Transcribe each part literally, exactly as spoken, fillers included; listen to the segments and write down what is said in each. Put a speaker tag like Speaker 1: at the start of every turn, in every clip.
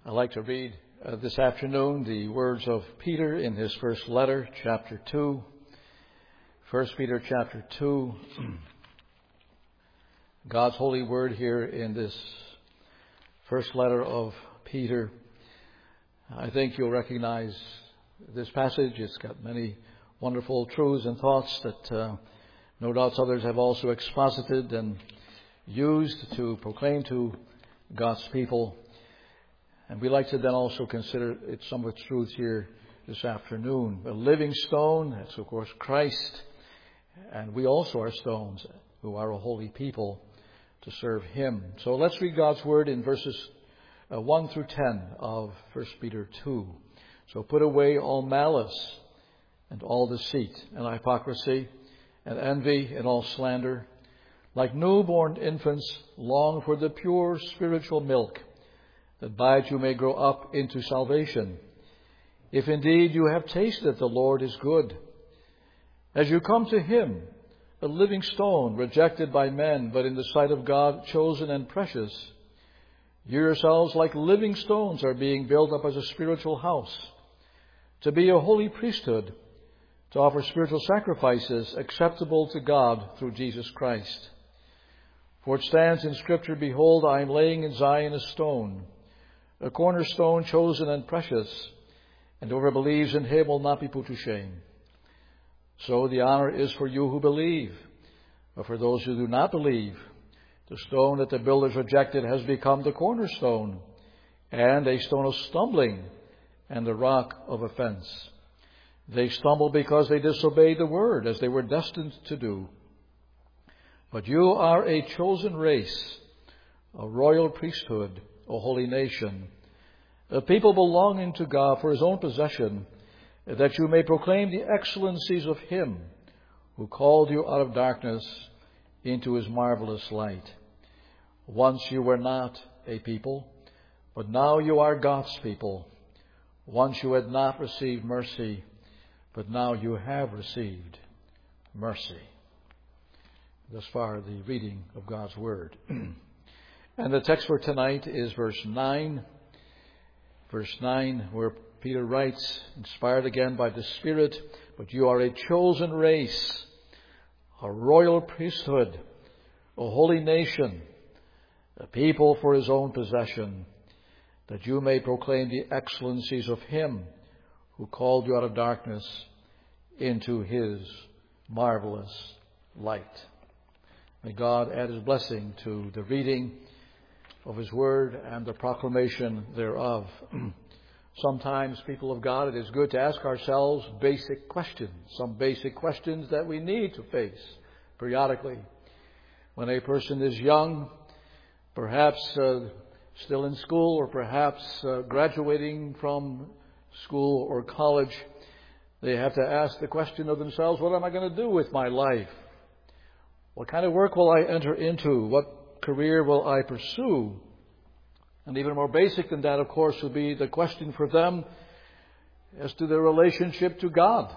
Speaker 1: I'd like to read uh, this afternoon the words of Peter in his first letter, chapter two. First Peter chapter two. God's holy word here in this first letter of Peter. I think you'll recognize this passage. It's got many wonderful truths and thoughts that uh, no doubt others have also exposited and used to proclaim to God's people. And we like to then also consider it, some of its truths here this afternoon. A living stone, that's of course Christ. And we also are stones who are a holy people to serve Him. So let's read God's word in verses uh, one through ten of First Peter two. So put away all malice and all deceit and hypocrisy and envy and all slander. Like newborn infants, long for the pure spiritual milk, that by it you may grow up into salvation, if indeed you have tasted that the Lord is good. As you come to Him, a living stone, rejected by men, but in the sight of God, chosen and precious, you yourselves, like living stones, are being built up as a spiritual house, to be a holy priesthood, to offer spiritual sacrifices acceptable to God through Jesus Christ. For it stands in Scripture, Behold, I am laying in Zion a stone, a cornerstone chosen and precious, and whoever believes in Him will not be put to shame. So the honor is for you who believe, but for those who do not believe, the stone that the builders rejected has become the cornerstone, and a stone of stumbling, and the rock of offense. They stumble because they disobeyed the word, as they were destined to do. But you are a chosen race, a royal priesthood, a holy nation, a people belonging to God for His own possession, that you may proclaim the excellencies of Him who called you out of darkness into His marvelous light. Once you were not a people, but now you are God's people. Once you had not received mercy, but now you have received mercy. Thus far, the reading of God's Word. And the text for tonight is verse nine. Verse nine, where Peter writes, inspired again by the Spirit, but you are a chosen race, a royal priesthood, a holy nation, a people for His own possession, that you may proclaim the excellencies of Him who called you out of darkness into His marvelous light. May God add His blessing to the reading of His Word and the proclamation thereof. Sometimes, people of God, it is good to ask ourselves basic questions, some basic questions that we need to face periodically. When a person is young, perhaps uh, still in school, or perhaps uh, graduating from school or college, they have to ask the question of themselves, what am I going to do with my life? What kind of work will I enter into? What career will I pursue? And even more basic than that, of course, would be the question for them as to their relationship to God.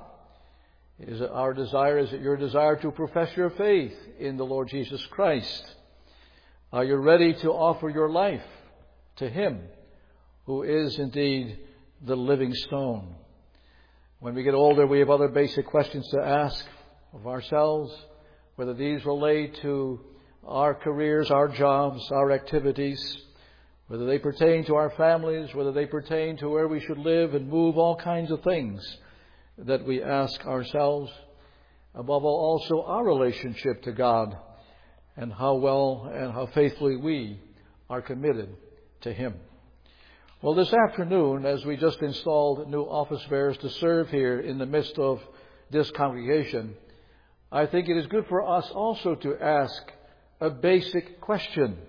Speaker 1: Is it our desire, is it your desire to profess your faith in the Lord Jesus Christ? Are you ready to offer your life to Him who is indeed the living stone? When we get older, we have other basic questions to ask of ourselves, whether these relate to our careers, our jobs, our activities, whether they pertain to our families, whether they pertain to where we should live and move, all kinds of things that we ask ourselves. Above all, also our relationship to God and how well and how faithfully we are committed to Him. Well, this afternoon, as we just installed new office bearers to serve here in the midst of this congregation, I think it is good for us also to ask a basic question.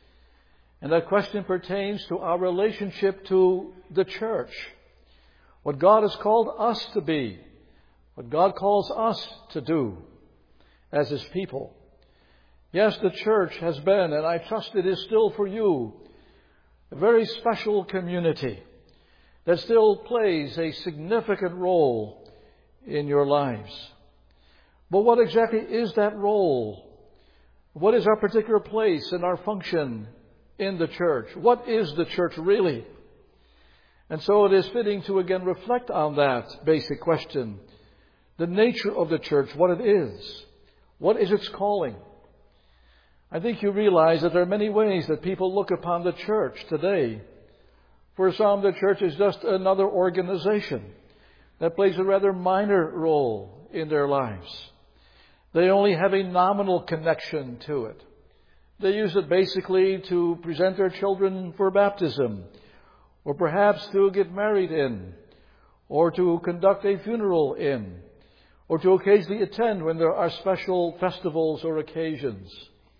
Speaker 1: And that question pertains to our relationship to the church. What God has called us to be. What God calls us to do as His people. Yes, the church has been, and I trust it is still for you, a very special community that still plays a significant role in your lives. But what exactly is that role? What is our particular place and our function in the church? What is the church really? And so it is fitting to again reflect on that basic question. The nature of the church, what it is. What is its calling? I think you realize that there are many ways that people look upon the church today. For some, the church is just another organization that plays a rather minor role in their lives. They only have a nominal connection to it. They use it basically to present their children for baptism, or perhaps to get married in, or to conduct a funeral in, or to occasionally attend when there are special festivals or occasions.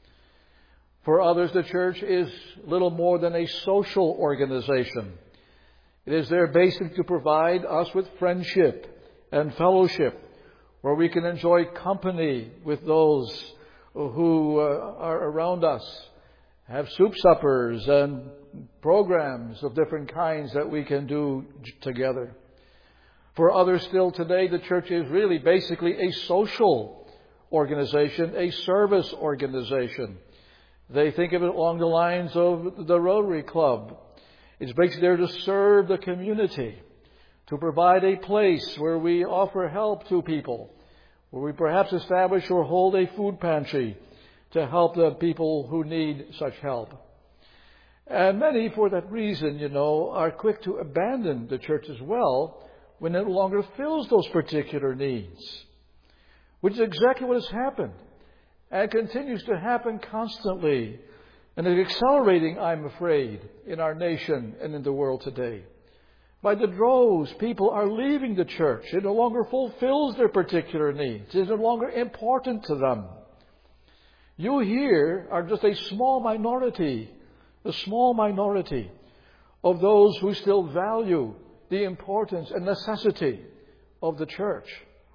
Speaker 1: For others, the church is little more than a social organization. It is there basically to provide us with friendship and fellowship, where we can enjoy company with those who uh, are around us, have soup suppers and programs of different kinds that we can do together. For others still today, the church is really basically a social organization, a service organization. They think of it along the lines of the Rotary Club. It's basically there to serve the community, to provide a place where we offer help to people, where we perhaps establish or hold a food pantry to help the people who need such help. And many, for that reason, you know, are quick to abandon the church as well when it no longer fills those particular needs, which is exactly what has happened and continues to happen constantly, and is accelerating, I'm afraid, in our nation and in the world today. By the droves, people are leaving the church. It no longer fulfills their particular needs. It is no longer important to them. You here are just a small minority, a small minority of those who still value the importance and necessity of the church.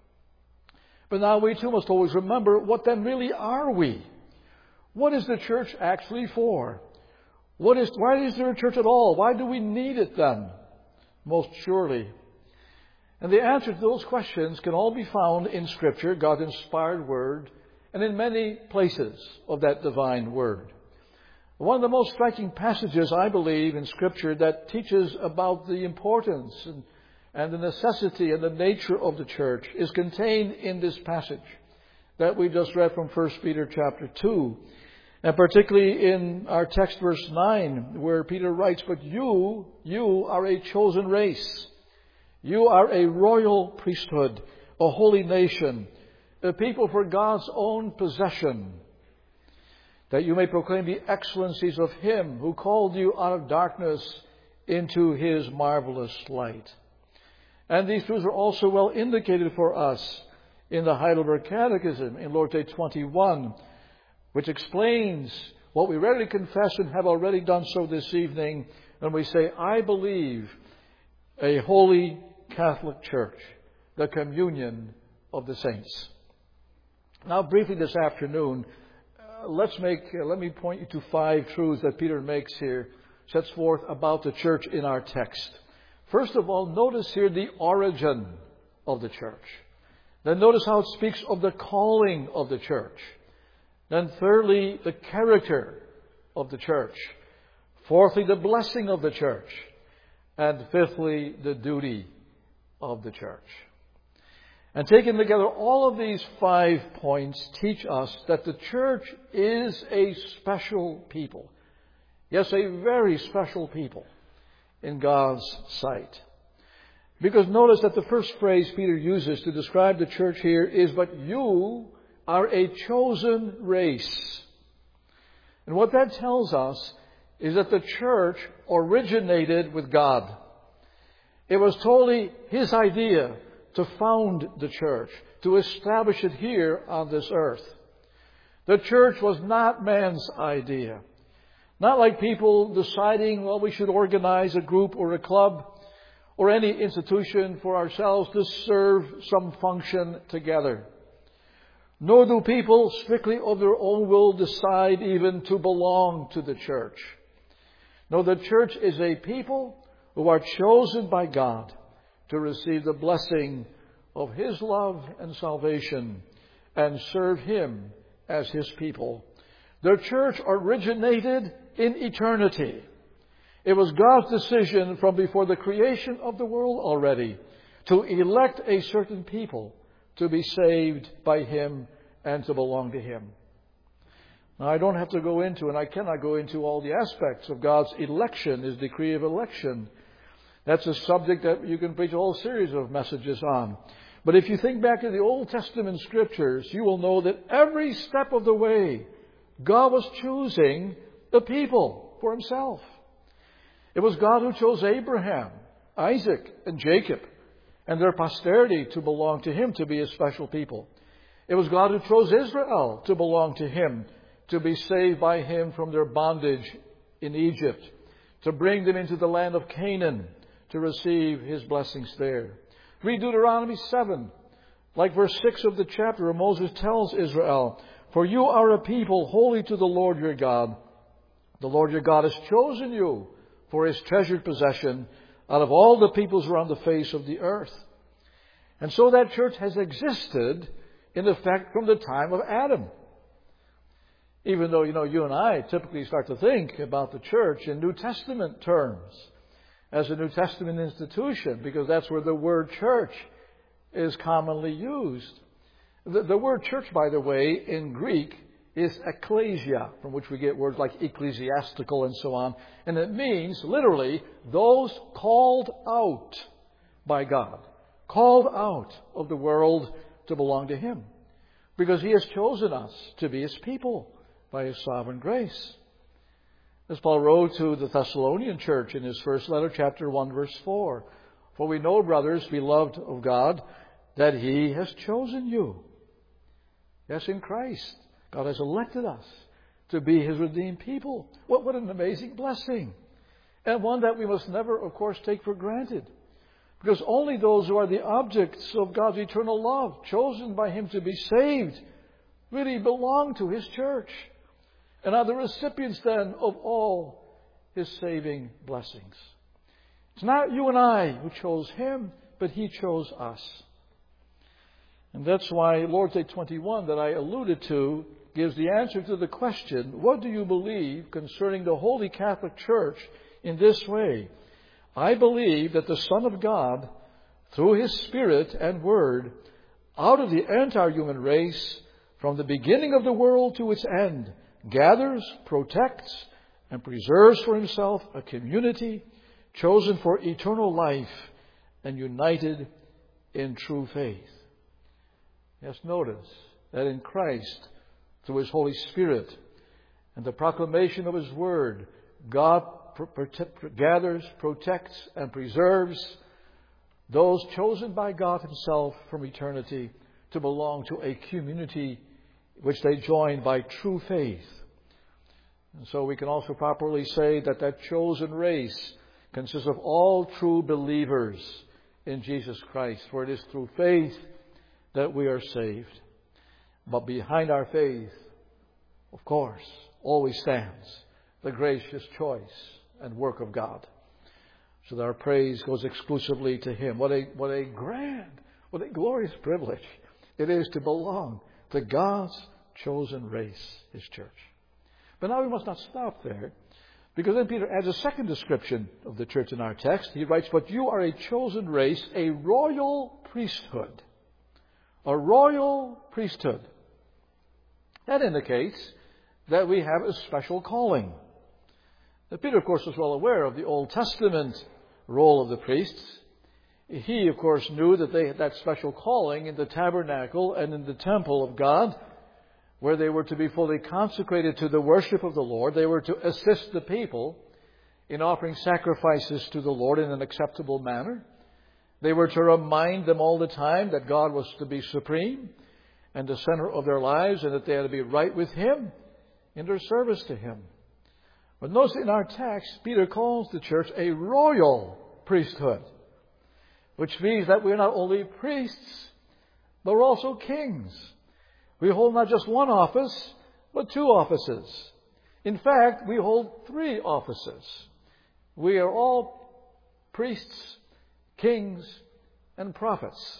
Speaker 1: But now we too must always remember, what then really are we? What is the church actually for? What is, why is there a church at all? Why do we need it then? Most surely. And the answer to those questions can all be found in Scripture, God's inspired Word, and in many places of that divine Word. One of the most striking passages, I believe, in Scripture that teaches about the importance and, and the necessity and the nature of the church is contained in this passage that we just read from First Peter chapter two. And particularly in our text, verse nine, where Peter writes, "But you, you are a chosen race. You are a royal priesthood, a holy nation, a people for God's own possession, that you may proclaim the excellencies of Him who called you out of darkness into His marvelous light." And these truths are also well indicated for us in the Heidelberg Catechism in Lord's Day twenty-one, which explains what we readily confess and have already done so this evening when we say, "I believe a holy Catholic Church, the communion of the saints." Now, briefly this afternoon, uh, let's make, uh, let me point you to five truths that Peter makes here, sets forth about the church in our text. First of all, notice here the origin of the church. Then notice how it speaks of the calling of the church. Then thirdly, the character of the church. Fourthly, the blessing of the church. And fifthly, the duty of the church. And taken together, all of these five points teach us that the church is a special people. Yes, a very special people in God's sight. Because notice that the first phrase Peter uses to describe the church here is, "But you are a chosen race." And what that tells us is that the church originated with God. It was totally His idea to found the church, to establish it here on this earth. The church was not man's idea. Not like people deciding, well, we should organize a group or a club or any institution for ourselves to serve some function together. Nor do people strictly of their own will decide even to belong to the church. No, the church is a people who are chosen by God to receive the blessing of His love and salvation and serve Him as His people. The church originated in eternity. It was God's decision from before the creation of the world already to elect a certain people to be saved by Him and to belong to Him. Now, I don't have to go into, and I cannot go into all the aspects of God's election, His decree of election. That's a subject that you can preach a whole series of messages on. But if you think back to the Old Testament Scriptures, you will know that every step of the way, God was choosing the people for Himself. It was God who chose Abraham, Isaac, and Jacob, and their posterity to belong to Him, to be His special people. It was God who chose Israel to belong to Him, to be saved by Him from their bondage in Egypt, to bring them into the land of Canaan, to receive His blessings there. Read Deuteronomy seven, like verse six of the chapter, where Moses tells Israel, "For you are a people holy to the Lord your God. The Lord your God has chosen you for His treasured possession out of all the peoples around the face of the earth." And so that church has existed in effect from the time of Adam. Even though, you know, you and I typically start to think about the church in New Testament terms, as a New Testament institution, because that's where the word church is commonly used. The, the word church, by the way, in Greek is ekklesia, from which we get words like ecclesiastical and so on. And it means, literally, those called out by God, called out of the world to belong to Him, because He has chosen us to be His people by His sovereign grace. As Paul wrote to the Thessalonian church in his first letter, chapter one, verse four, "For we know, brothers, beloved of God, that He has chosen you." Yes, in Christ, God has elected us to be His redeemed people. What, what an amazing blessing. And one that we must never, of course, take for granted. Because only those who are the objects of God's eternal love, chosen by Him to be saved, really belong to His church, and are the recipients then of all His saving blessings. It's not you and I who chose Him, but He chose us. And that's why Lord's Day twenty-one that I alluded to gives the answer to the question, what do you believe concerning the Holy Catholic Church in this way? I believe that the Son of God, through His Spirit and Word, out of the entire human race, from the beginning of the world to its end, gathers, protects, and preserves for Himself a community chosen for eternal life and united in true faith. Yes, notice that in Christ, through His Holy Spirit and the proclamation of His Word, God pro- prote- gathers, protects, and preserves those chosen by God Himself from eternity to belong to a community which they join by true faith. And so we can also properly say that that chosen race consists of all true believers in Jesus Christ, for it is through faith that we are saved. But behind our faith, of course, always stands the gracious choice and work of God. So that our praise goes exclusively to Him. What a, what a grand, what a glorious privilege it is to belong to God's chosen race, His church. But now we must not stop there, because then Peter adds a second description of the church in our text. He writes, "But you are a chosen race, a royal priesthood." A royal priesthood. That indicates that we have a special calling. Now, Peter, of course, was well aware of the Old Testament role of the priests. He, of course, knew that they had that special calling in the tabernacle and in the temple of God, where they were to be fully consecrated to the worship of the Lord. They were to assist the people in offering sacrifices to the Lord in an acceptable manner. They were to remind them all the time that God was to be supreme and the center of their lives, and that they had to be right with Him in their service to Him. But notice in our text, Peter calls the church a royal priesthood, which means that we're not only priests, but we're also kings. We hold not just one office, but two offices. In fact, we hold three offices. We are all priests, kings, and prophets.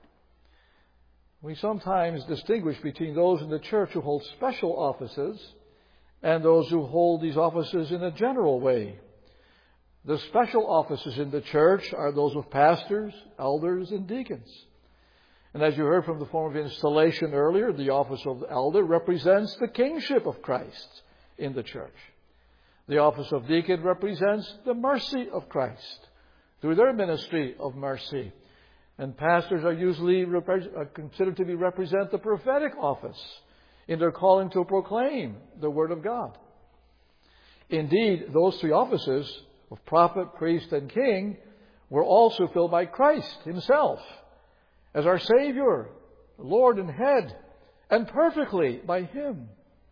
Speaker 1: We sometimes distinguish between those in the church who hold special offices and those who hold these offices in a general way. The special offices in the church are those of pastors, elders, and deacons. And as you heard from the form of installation earlier, the office of the elder represents the kingship of Christ in the church. The office of deacon represents the mercy of Christ through their ministry of mercy. And pastors are usually repre- are considered to be represent the prophetic office in their calling to proclaim the Word of God. Indeed, those three offices of prophet, priest, and king were also filled by Christ Himself as our Savior, Lord and Head, and perfectly by Him.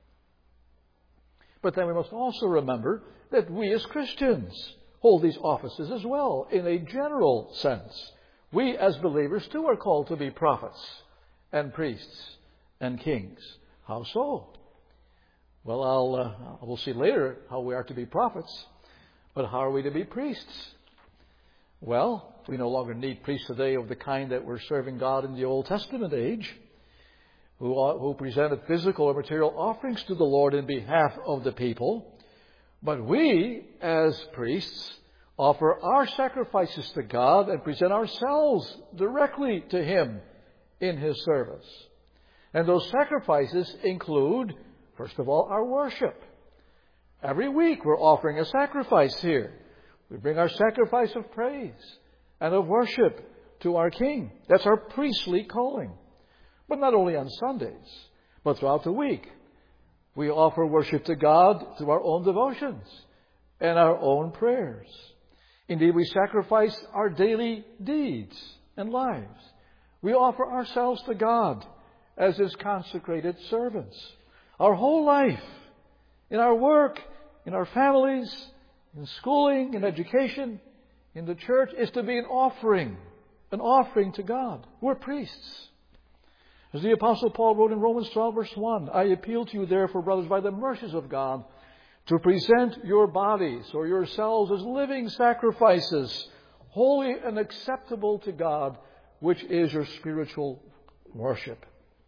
Speaker 1: But then we must also remember that we as Christians hold these offices as well in a general sense. We as believers too are called to be prophets and priests and kings. How so? Well, I'll, uh, we'll see later how we are to be prophets, but how are we to be priests? Well, we no longer need priests today of the kind that were serving God in the Old Testament age, who, who presented physical or material offerings to the Lord in behalf of the people. But we, as priests, offer our sacrifices to God and present ourselves directly to Him in His service. And those sacrifices include, first of all, our worship. Every week we're offering a sacrifice here. We bring our sacrifice of praise and of worship to our King. That's our priestly calling. But not only on Sundays, but throughout the week. We offer worship to God through our own devotions and our own prayers. Indeed, we sacrifice our daily deeds and lives. We offer ourselves to God as His consecrated servants. Our whole life, in our work, in our families, in schooling, in education, in the church, is to be an offering, an offering to God. We're priests. As the Apostle Paul wrote in Romans twelve, verse one, I appeal to you, therefore, brothers, by the mercies of God, to present your bodies or yourselves as living sacrifices, holy and acceptable to God, which is your spiritual worship.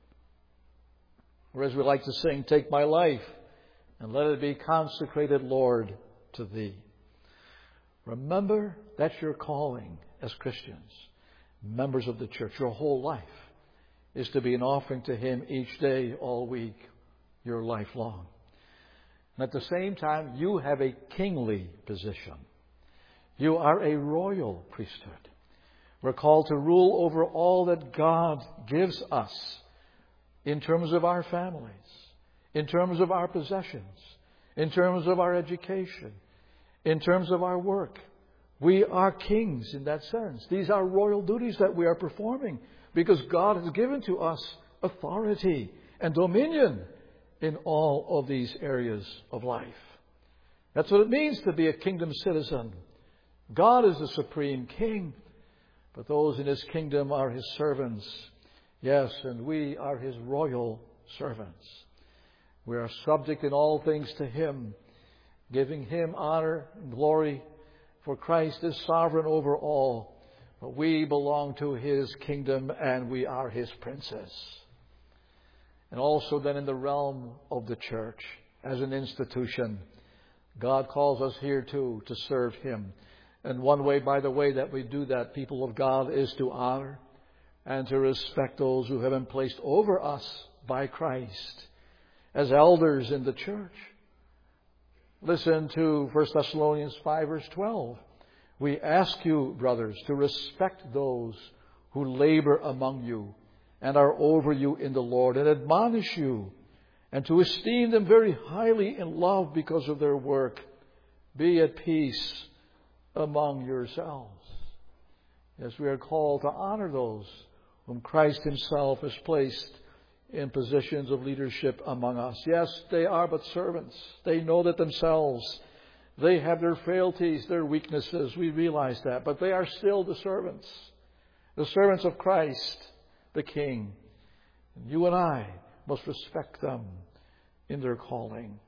Speaker 1: Or as we like to sing, take my life and let it be consecrated, Lord, to Thee. Remember, that's your calling as Christians, members of the church. Your whole life is to be an offering to Him each day, all week, your life long. And at the same time, you have a kingly position. You are a royal priesthood. We're called to rule over all that God gives us in terms of our families, in terms of our possessions, in terms of our education, in terms of our work. We are kings in that sense. These are royal duties that we are performing because God has given to us authority and dominion in all of these areas of life. That's what it means to be a kingdom citizen. God is the supreme king, but those in His kingdom are His servants. Yes, and we are His royal servants. We are subject in all things to Him, giving Him honor and glory, for Christ is sovereign over all. But we belong to His kingdom and we are His princes. And also then in the realm of the church, as an institution, God calls us here too to serve Him. And one way, by the way, that we do that, people of God, is to honor and to respect those who have been placed over us by Christ as elders in the church. Listen to First Thessalonians five, verse twelve. We ask you, brothers, to respect those who labor among you and are over you in the Lord and admonish you, and to esteem them very highly in love because of their work. Be at peace among yourselves. Yes, we are called to honor those whom Christ Himself has placed in positions of leadership among us. Yes, they are but servants. They know that themselves. They have their frailties, their weaknesses. We realize that. But they are still the servants. The servants of Christ, the King. And you and I must respect them in their calling.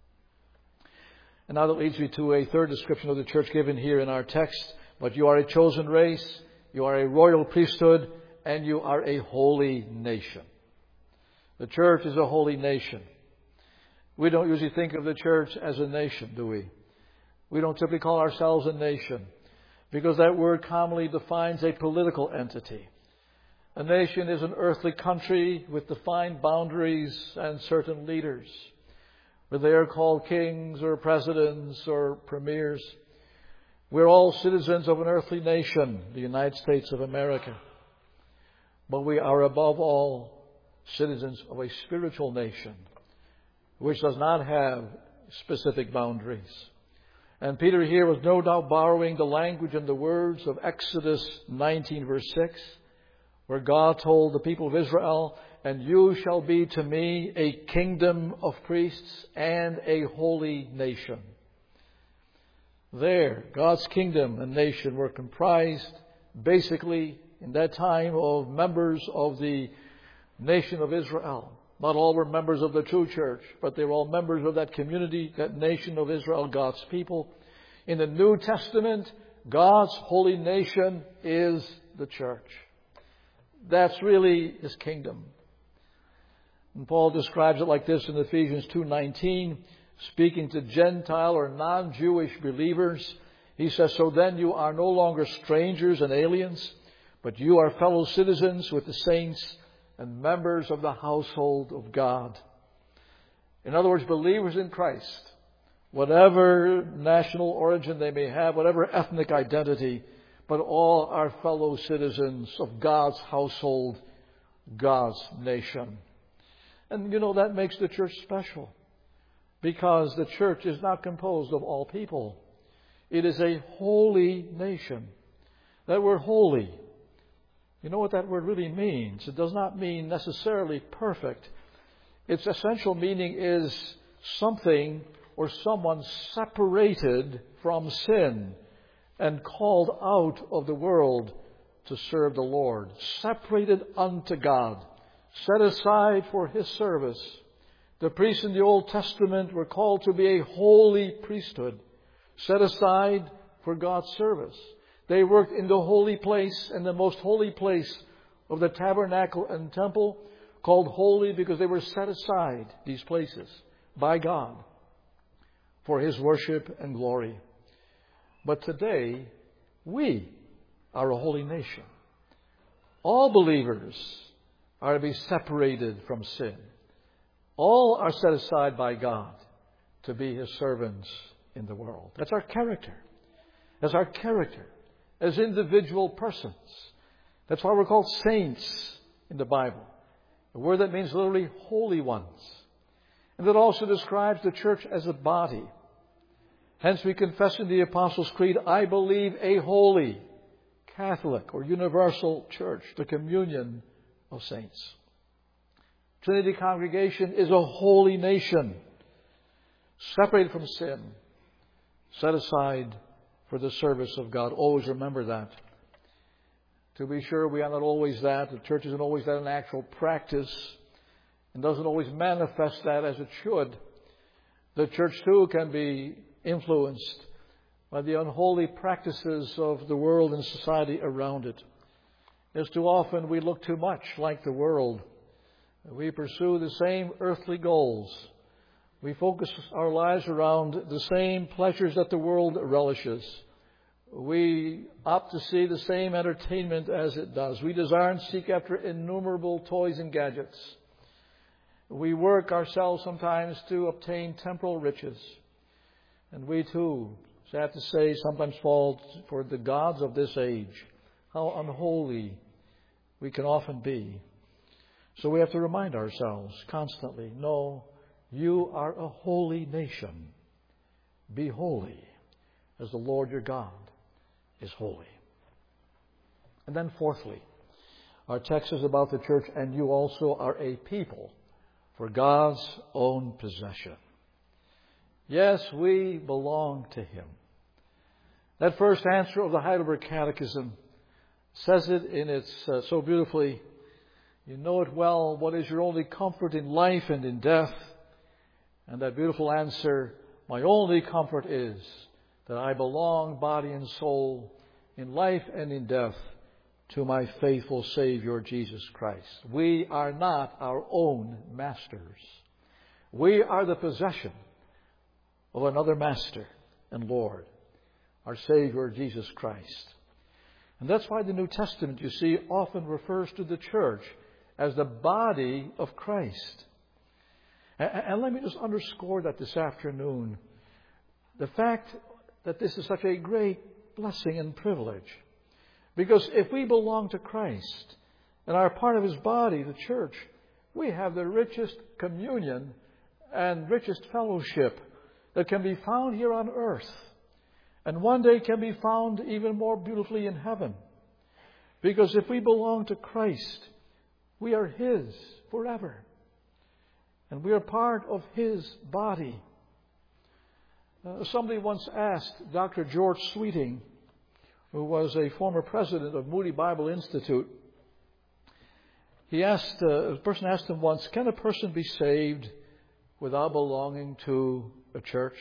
Speaker 1: And now that leads me to a third description of the church given here in our text. But you are a chosen race, you are a royal priesthood, and you are a holy nation. The church is a holy nation. We don't usually think of the church as a nation, do we? We don't typically call ourselves a nation because that word commonly defines a political entity. A nation is an earthly country with defined boundaries and certain leaders, whether they are called kings or presidents or premiers. We're all citizens of an earthly nation, the United States of America. But we are above all citizens of a spiritual nation, which does not have specific boundaries. And Peter here was no doubt borrowing the language and the words of Exodus nineteen verse six, where God told the people of Israel, "And you shall be to me a kingdom of priests and a holy nation." There, God's kingdom and nation were comprised basically in that time of members of the nation of Israel. Not all were members of the true church, but they were all members of that community, that nation of Israel, God's people. In the New Testament, God's holy nation is the church. That's really His kingdom. And Paul describes it like this in Ephesians two nineteen, speaking to Gentile or non-Jewish believers. He says, "So then you are no longer strangers and aliens, but you are fellow citizens with the saints and members of the household of God." In other words, believers in Christ, whatever national origin they may have, whatever ethnic identity, but all are fellow citizens of God's household, God's nation. And you know, that makes the church special, because the church is not composed of all people. It is a holy nation. That word holy, you know what that word really means? It does not mean necessarily perfect. Its essential meaning is something or someone separated from sin and called out of the world to serve the Lord. Separated unto God. Set aside for His service. The priests in the Old Testament were called to be a holy priesthood, set aside for God's service. They worked in the holy place, and the most holy place of the tabernacle and temple, called holy because they were set aside, these places, by God for His worship and glory. But today, we are a holy nation. All believers are to be separated from sin. All are set aside by God to be His servants in the world. That's our character. That's our character as individual persons. That's why we're called saints in the Bible. A word that means literally holy ones. And that also describes the church as a body. Hence we confess in the Apostles' Creed, "I believe a holy, Catholic or universal church, the communion of saints." Trinity Congregation is a holy nation, separated from sin, set aside for the service of God. Always remember that. To be sure, we are not always that. The church isn't always that in actual practice and doesn't always manifest that as it should. The church, too, can be influenced by the unholy practices of the world and society around it. As too often we look too much like the world. We pursue the same earthly goals. We focus our lives around the same pleasures that the world relishes. We opt to see the same entertainment as it does. We desire and seek after innumerable toys and gadgets. We work ourselves sometimes to obtain temporal riches. And we too, sad to say, sometimes fall for the gods of this age. How unholy we can often be. So we have to remind ourselves constantly, no, you are a holy nation. Be holy as the Lord your God is holy. And then fourthly, our text is about the church, and you also are a people for God's own possession. Yes, we belong to Him. That first answer of the Heidelberg Catechism says it in its uh, so beautifully. You know it well. What is your only comfort in life and in death? And that beautiful answer, my only comfort is that I belong, body and soul, in life and in death, to my faithful Savior, Jesus Christ. We are not our own masters. We are the possession of another master, and Lord, our Savior, Jesus Christ. And that's why the New Testament, you see, often refers to the church as the body of Christ. And, and let me just underscore that this afternoon. The fact that this is such a great blessing and privilege. Because if we belong to Christ and are part of His body, the church, we have the richest communion and richest fellowship that can be found here on earth. And one day can be found even more beautifully in heaven. Because if we belong to Christ, we are His forever. And we are part of His body. Uh, somebody once asked Doctor George Sweeting, who was a former president of Moody Bible Institute, he asked, uh, a person asked him once, can a person be saved without belonging to a church?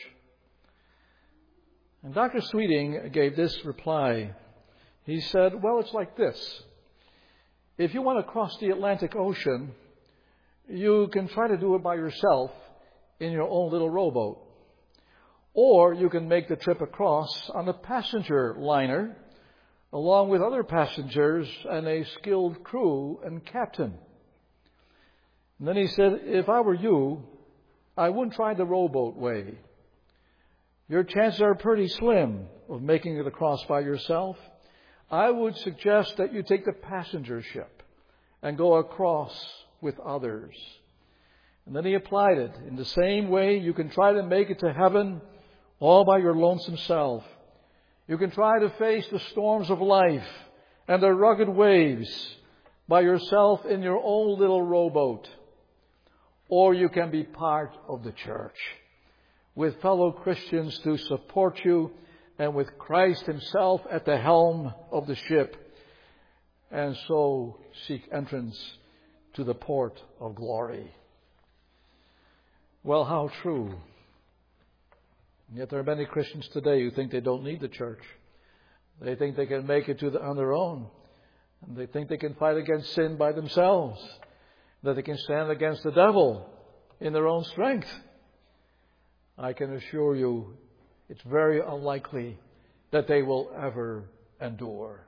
Speaker 1: And Doctor Sweeting gave this reply. He said, well, it's like this. If you want to cross the Atlantic Ocean, you can try to do it by yourself in your own little rowboat. Or you can make the trip across on a passenger liner, along with other passengers and a skilled crew and captain. And then he said, if I were you, I wouldn't try the rowboat way. Your chances are pretty slim of making it across by yourself. I would suggest that you take the passenger ship and go across with others. And then he applied it. In the same way, you can try to make it to heaven all by your lonesome self. You can try to face the storms of life and the rugged waves by yourself in your own little rowboat. Or you can be part of the church with fellow Christians to support you and with Christ Himself at the helm of the ship, and so seek entrance to the port of glory. Well, how true. Yet there are many Christians today who think they don't need the church. They think they can make it to the, on their own. And they think they can fight against sin by themselves. That they can stand against the devil in their own strength. I can assure you, it's very unlikely that they will ever endure.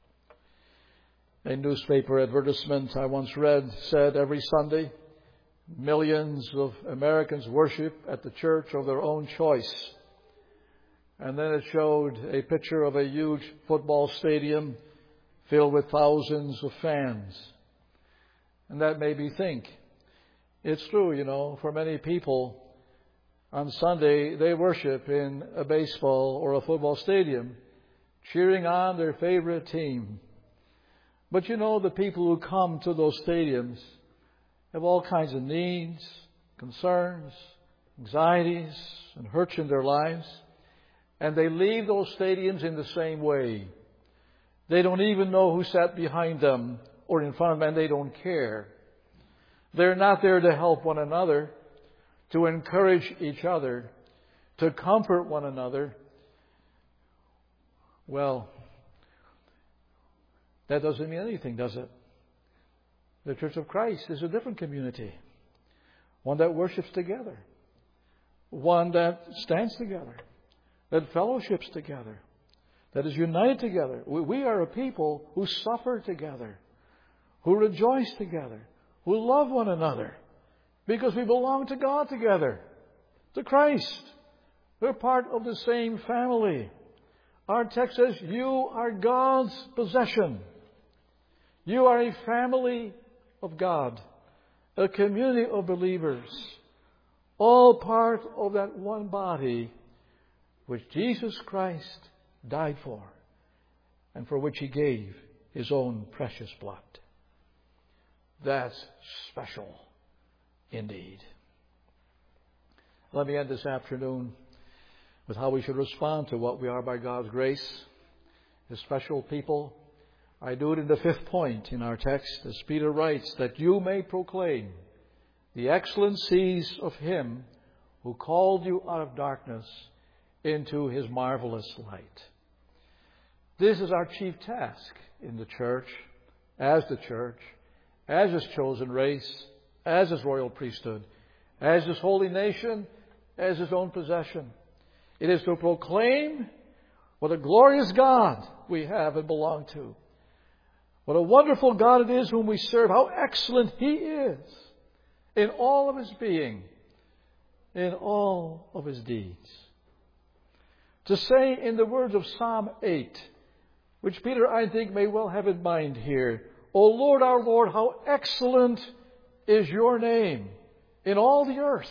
Speaker 1: A newspaper advertisement I once read said every Sunday, millions of Americans worship at the church of their own choice. And then it showed a picture of a huge football stadium filled with thousands of fans. And that made me think, it's true, you know, for many people, on Sunday they worship in a baseball or a football stadium, cheering on their favorite team. But you know, the people who come to those stadiums have all kinds of needs, concerns, anxieties, and hurts in their lives. And they leave those stadiums in the same way. They don't even know who sat behind them or in front of them, and they don't care. They're not there to help one another, to encourage each other, to comfort one another. Well, that doesn't mean anything, does it? The Church of Christ is a different community. One that worships together. One that stands together. That fellowships together. That is united together. We are a people who suffer together. Who rejoice together. Who love one another. Because we belong to God together. To Christ. We're part of the same family. Our text says, you are God's possession. You are a family of God. A community of believers. All part of that one body which Jesus Christ died for and for which He gave His own precious blood. That's special indeed. Let me end this afternoon with how we should respond to what we are by God's grace, His special people. I do it in the fifth point in our text, as Peter writes, that you may proclaim the excellencies of Him who called you out of darkness into His marvelous light. This is our chief task in the church, as the church, as His chosen race, as His royal priesthood, as His holy nation, as His own possession. It is to proclaim what a glorious God we have and belong to. What a wonderful God it is whom we serve. How excellent He is in all of His being, in all of His deeds. To say in the words of Psalm eight, which Peter, I think, may well have in mind here, O Lord, our Lord, how excellent is your name in all the earth.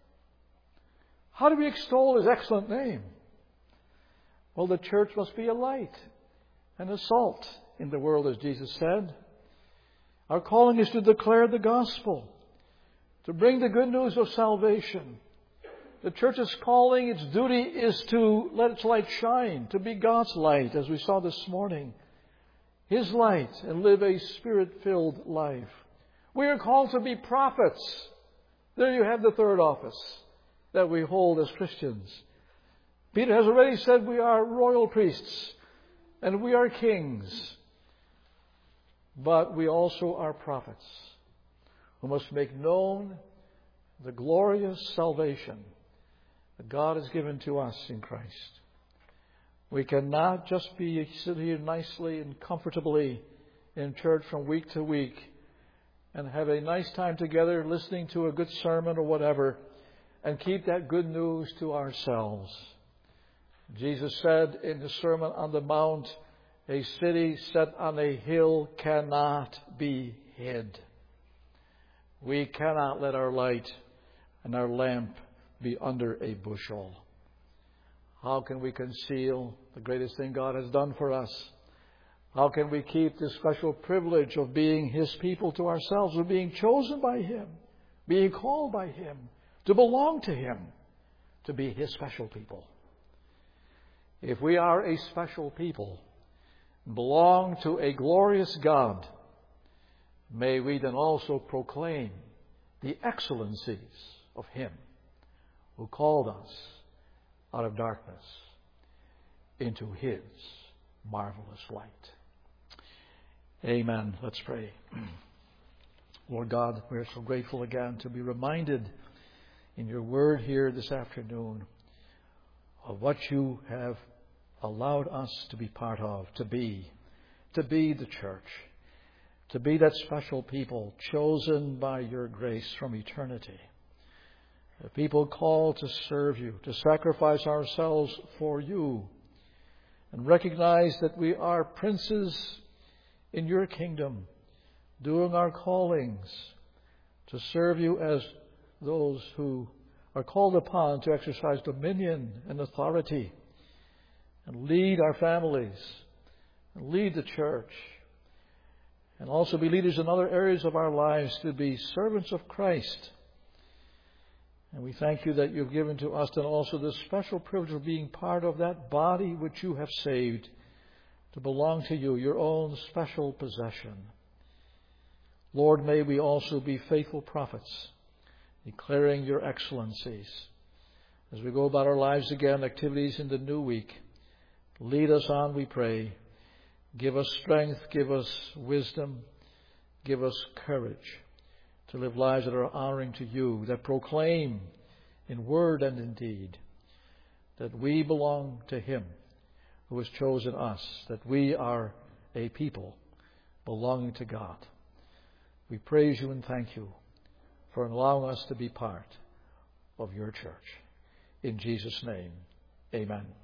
Speaker 1: How do we extol His excellent name? Well, the church must be a light and a salt in the world, as Jesus said. Our calling is to declare the gospel, to bring the good news of salvation. The church's calling, its duty is to let its light shine, to be God's light, as we saw this morning. His light, and live a Spirit-filled life. We are called to be prophets. There you have the third office that we hold as Christians. Peter has already said we are royal priests and we are kings. But we also are prophets who must make known the glorious salvation that God has given to us in Christ. We cannot just be sitting here nicely and comfortably in church from week to week and have a nice time together listening to a good sermon or whatever and keep that good news to ourselves. Jesus said in the Sermon on the Mount, a city set on a hill cannot be hid. We cannot let our light and our lamp be under a bushel. How can we conceal the greatest thing God has done for us? How can we keep this special privilege of being His people to ourselves, of being chosen by Him, being called by Him, to belong to Him, to be His special people? If we are a special people, belong to a glorious God, may we then also proclaim the excellencies of Him who called us out of darkness into His marvelous light. Amen. Let's pray. Lord God, we're so grateful again to be reminded in your word here this afternoon of what you have allowed us to be part of, to be, to be the church, to be that special people chosen by your grace from eternity. A people called to serve you, to sacrifice ourselves for you, and recognize that we are princes in your kingdom, doing our callings to serve you as those who are called upon to exercise dominion and authority and lead our families and lead the church and also be leaders in other areas of our lives, to be servants of Christ. And we thank you that you've given to us then also the special privilege of being part of that body which you have saved, to belong to you, your own special possession. Lord, may we also be faithful prophets, declaring your excellencies. As we go about our lives again, activities in the new week, lead us on, we pray. Give us strength, give us wisdom, give us courage to live lives that are honoring to you, that proclaim in word and in deed that we belong to Him who has chosen us, that we are a people belonging to God. We praise you and thank you for allowing us to be part of your church. In Jesus' name, amen.